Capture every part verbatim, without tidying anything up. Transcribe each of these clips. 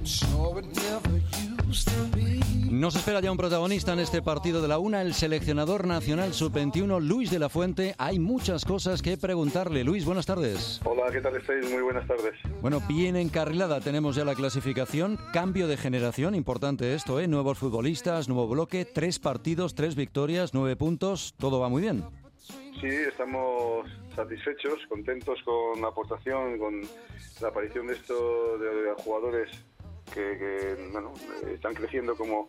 Nos espera ya un protagonista en este partido de la una, el seleccionador nacional sub veintiuno, Luis de la Fuente. Hay muchas cosas que preguntarle. Luis, buenas tardes. Hola, ¿qué tal estáis? Muy buenas tardes. Bueno, bien encarrilada, tenemos ya la clasificación. Cambio de generación, importante esto, ¿eh? Nuevos futbolistas, nuevo bloque, tres partidos, tres victorias, nueve puntos. Todo va muy bien. Sí, estamos satisfechos, contentos con la aportación, con la aparición de estos de jugadores que, que bueno, están creciendo como,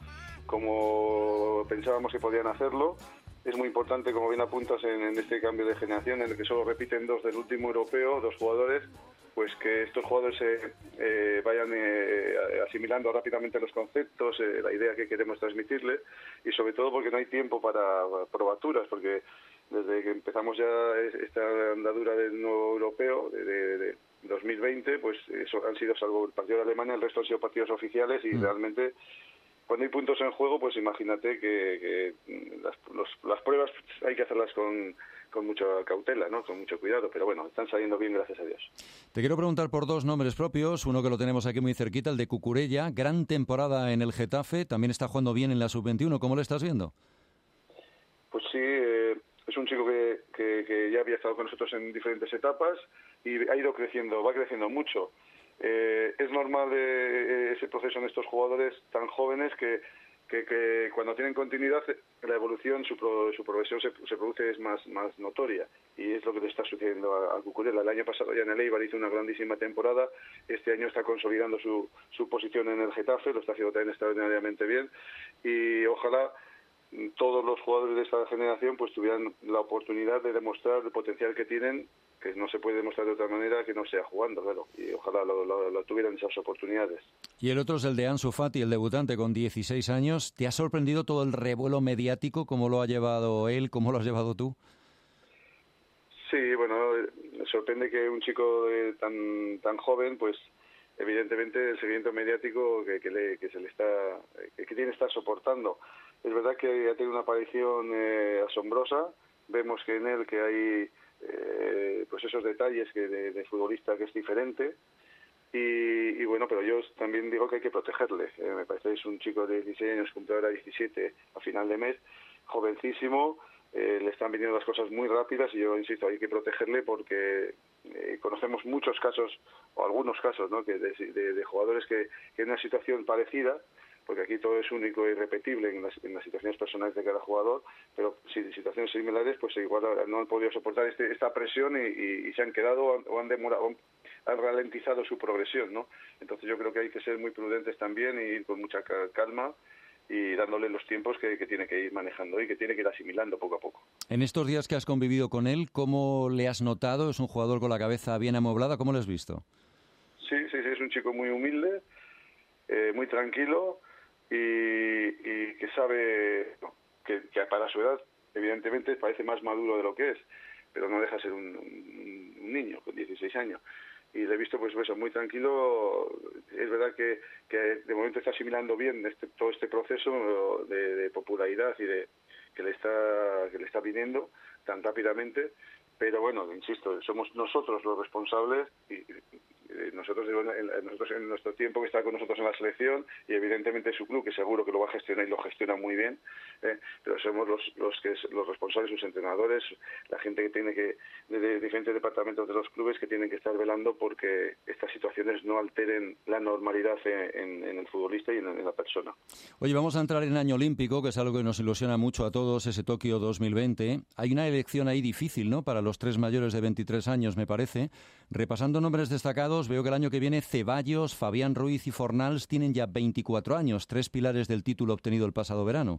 como pensábamos que podían hacerlo. Es muy importante, como bien apuntas, en, en este cambio de generación, en el que solo repiten dos del último europeo, dos jugadores, pues que estos jugadores eh, eh, vayan eh, asimilando rápidamente los conceptos, eh, la idea que queremos transmitirle, y sobre todo porque no hay tiempo para probaturas, porque desde que empezamos ya esta andadura del nuevo europeo de, de, de dos mil veinte, pues eso han sido, salvo el partido de Alemania, el resto han sido partidos oficiales y mm. realmente cuando hay puntos en juego, pues imagínate que, que las, los, las pruebas hay que hacerlas con, con mucha cautela, ¿no? Con mucho cuidado, pero bueno, están saliendo bien, gracias a Dios. Te quiero preguntar por dos nombres propios, uno que lo tenemos aquí muy cerquita, el de Cucurella, gran temporada en el Getafe, también está jugando bien en la sub veintiuno, ¿cómo lo estás viendo? Pues sí, eh, es un chico que, que, que ya había estado con nosotros en diferentes etapas y ha ido creciendo, va creciendo mucho. Eh, es normal eh, ese proceso en estos jugadores tan jóvenes que, que, que cuando tienen continuidad la evolución, su, pro, su progresión se, se produce es más, más notoria, y es lo que le está sucediendo a, a Cucurella. El año pasado ya en el Eibar hizo una grandísima temporada, este año está consolidando su, su posición en el Getafe, lo está haciendo también extraordinariamente bien, y ojalá todos los jugadores de esta generación pues tuvieran la oportunidad de demostrar el potencial que tienen, que no se puede demostrar de otra manera que no sea jugando, claro, y ojalá lo, lo, lo tuvieran esas oportunidades. Y el otro es el de Ansu Fati, el debutante con dieciséis años. ¿Te ha sorprendido todo el revuelo mediático? ¿Cómo lo ha llevado él? ¿Cómo lo has llevado tú? Sí, bueno, me sorprende que un chico de, tan tan joven, pues evidentemente el seguimiento mediático que, que, le, que se le está que, que tiene que estar soportando. Es verdad que ha tenido una aparición eh, asombrosa. Vemos que en él que hay eh, pues esos detalles que de, de futbolista que es diferente. Y, y bueno, pero yo también digo que hay que protegerle. Eh, me parece que es un chico de dieciséis años, cumple ahora diecisiete a final de mes, jovencísimo. Eh, le están viniendo las cosas muy rápidas y yo insisto, hay que protegerle porque eh, conocemos muchos casos, o algunos casos, ¿no? que de, de, de jugadores que, que en una situación parecida, porque aquí todo es único e irrepetible en las, en las situaciones personales de cada jugador, pero si en situaciones similares, pues igual no han podido soportar este, esta presión y, y, y se han quedado o han demorado, han ralentizado su progresión, ¿no? Entonces yo creo que hay que ser muy prudentes también y ir con mucha calma y dándole los tiempos que, que tiene que ir manejando y que tiene que ir asimilando poco a poco. En estos días que has convivido con él, ¿cómo le has notado? ¿Es un jugador con la cabeza bien amoblada? ¿Cómo lo has visto? Sí, sí, sí, es un chico muy humilde, eh, muy tranquilo y, y que sabe que, que para su edad, evidentemente, parece más maduro de lo que es, pero no deja de ser un, un, un niño con dieciséis años. Y le he visto pues eso, muy tranquilo. Es verdad que, que de momento está asimilando bien este, todo este proceso de, de popularidad y de que le está que le está viniendo tan rápidamente, pero bueno, insisto, somos nosotros los responsables y, y nosotros, en, nosotros en nuestro tiempo que está con nosotros en la selección y evidentemente su club, que seguro que lo va a gestionar y lo gestiona muy bien, eh, pero somos los los que los responsables, sus entrenadores, la gente que tiene que de, de diferentes departamentos de los clubes que tienen que estar velando porque estas situaciones no alteren la normalidad en, en, en el futbolista y en, en la persona. Oye, vamos a entrar en año olímpico, que es algo que nos ilusiona mucho a todos, ese Tokio dos mil veinte. Hay una elección ahí difícil, ¿no?, para los tres mayores de veintitrés años, me parece. Repasando nombres destacados, veo que el año que viene Ceballos, Fabián Ruiz y Fornals tienen ya veinticuatro años, tres pilares del título obtenido el pasado verano.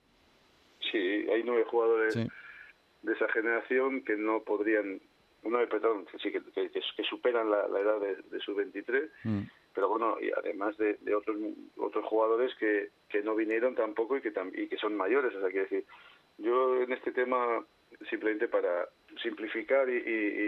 Sí, hay nueve jugadores sí. de esa generación que no podrían, nueve, perdón, sí, que, que, que superan la, la edad de, de sus veintitrés, mm. pero bueno, y además de, de otros otros jugadores que, que no vinieron tampoco y que, tam, y que son mayores, o sea, quiero decir, yo en este tema, simplemente para simplificar y,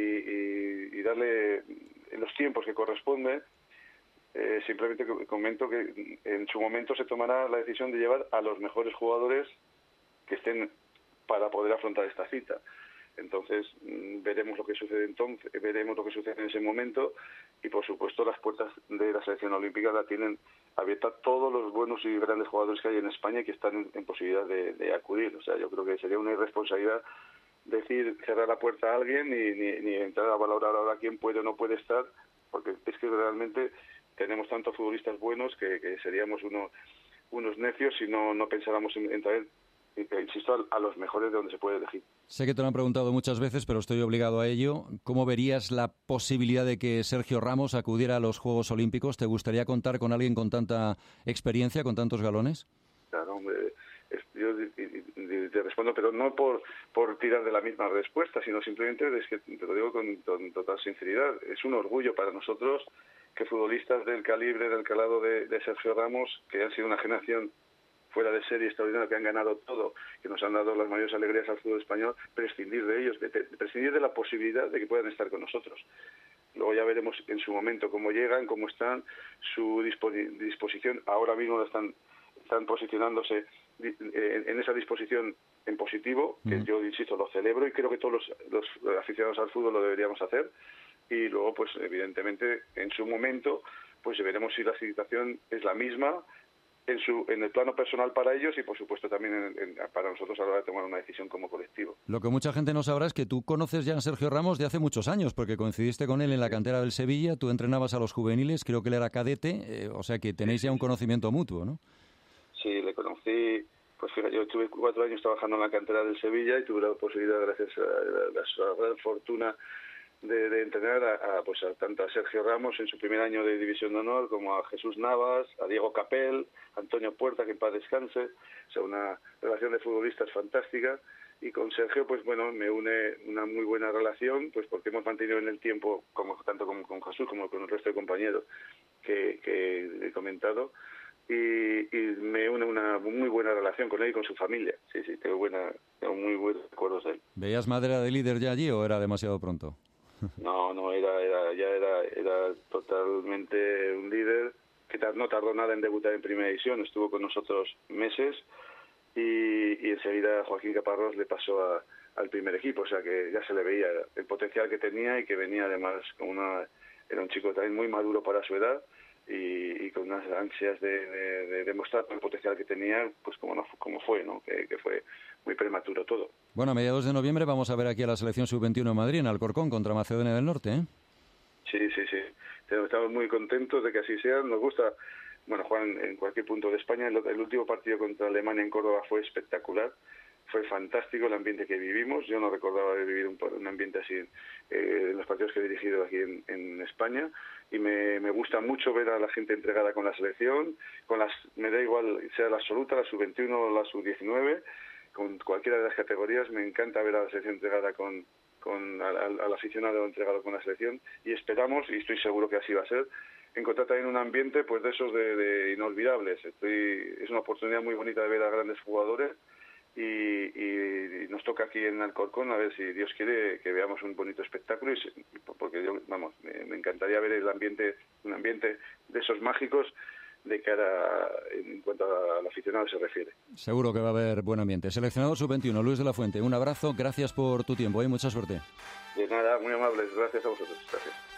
y, y, y darle en los tiempos que corresponden, eh, simplemente comento que en su momento se tomará la decisión de llevar a los mejores jugadores que estén para poder afrontar esta cita. Entonces veremos lo que sucede entonces, veremos lo que sucede en ese momento y por supuesto las puertas de la selección olímpica la tienen abierta todos los buenos y grandes jugadores que hay en España y que están en, en posibilidad de, de acudir. O sea, yo creo que sería una irresponsabilidad decir cerrar la puerta a alguien ni, ni, ni entrar a valorar ahora quién puede o no puede estar, porque es que realmente tenemos tantos futbolistas buenos que, que seríamos uno, unos necios si no, no pensáramos en, en traer, insisto, a, a los mejores de donde se puede elegir. Sé que te lo han preguntado muchas veces, pero estoy obligado a ello. ¿Cómo verías la posibilidad de que Sergio Ramos acudiera a los Juegos Olímpicos? ¿Te gustaría contar con alguien con tanta experiencia, con tantos galones? Claro, hombre, yo te respondo, pero no por, por tirar de la misma respuesta, sino simplemente, es que te lo digo con, con total sinceridad, es un orgullo para nosotros que futbolistas del calibre, del calado de, de Sergio Ramos, que han sido una generación fuera de serie extraordinaria, que han ganado todo, que nos han dado las mayores alegrías al fútbol español, prescindir de ellos, de, de, prescindir de la posibilidad de que puedan estar con nosotros. Luego ya veremos en su momento cómo llegan, cómo están, su dispo, disposición. Ahora mismo están, están posicionándose en, en esa disposición en positivo, que mm. yo, insisto, lo celebro y creo que todos los, los aficionados al fútbol lo deberíamos hacer. Y luego, pues evidentemente, en su momento, pues veremos si la situación es la misma, en su en el plano personal para ellos y por supuesto también en, en, para nosotros a la hora de tomar una decisión como colectivo. Lo que mucha gente no sabrá es que tú conoces ya a Sergio Ramos de hace muchos años, porque coincidiste con él en la cantera del Sevilla, tú entrenabas a los juveniles, creo que él era cadete, eh, o sea que tenéis ya un conocimiento mutuo, ¿no? Sí, le conocí, pues fíjate, yo estuve cuatro años trabajando en la cantera del Sevilla y tuve la posibilidad, gracias a la, a la gran fortuna De, de entrenar a, a, pues a tanto a Sergio Ramos en su primer año de División de Honor como a Jesús Navas, a Diego Capel, a Antonio Puerta, que en paz descanse. O sea, una relación de futbolistas fantástica. Y con Sergio, pues bueno, me une una muy buena relación, pues porque hemos mantenido en el tiempo, como tanto como con Jesús como con el resto de compañeros que, que he comentado, y, y me une una muy buena relación con él y con su familia. Sí, sí, tengo, buena, tengo muy buenos recuerdos de él. ¿Veías madera de líder ya allí o era demasiado pronto? No, no, era, era ya era, era totalmente un líder que no tardó nada en debutar en Primera División, estuvo con nosotros meses y, y enseguida Joaquín Caparrós le pasó a, al primer equipo, o sea que ya se le veía el potencial que tenía y que venía además con una, era un chico también muy maduro para su edad y, y con unas ansias de, de, de demostrar el potencial que tenía, pues como, no, como fue, ¿no? Que, que fue muy prematuro todo. Bueno, a mediados de noviembre vamos a ver aquí a la selección sub veintiuno en Madrid, en Alcorcón, contra Macedonia del Norte, ¿eh? Sí, sí, sí. Estamos muy contentos de que así sea. Nos gusta, bueno, jugar en cualquier punto de España. El, el último partido contra Alemania en Córdoba fue espectacular. Fue fantástico el ambiente que vivimos. Yo no recordaba de vivir un, un ambiente así eh, en los partidos que he dirigido aquí en, en España. Y me, me gusta mucho ver a la gente entregada con la selección. Con las, me da igual, sea la absoluta, la sub veintiuno o la sub diecinueve. Con cualquiera de las categorías, me encanta ver a la selección entregada con, con al, al aficionado entregado con la selección y esperamos, y estoy seguro que así va a ser, encontrar también un ambiente pues de esos de, de inolvidables. Estoy, es una oportunidad muy bonita de ver a grandes jugadores y, y, y nos toca aquí en Alcorcón a ver si Dios quiere que veamos un bonito espectáculo y, porque yo, vamos, me, me encantaría ver el ambiente, un ambiente de esos mágicos de cara en cuanto al aficionado se refiere. Seguro que va a haber buen ambiente. Seleccionado sub veintiuno, Luis de la Fuente, un abrazo, gracias por tu tiempo y mucha suerte. De nada, muy amables, gracias a vosotros. Gracias.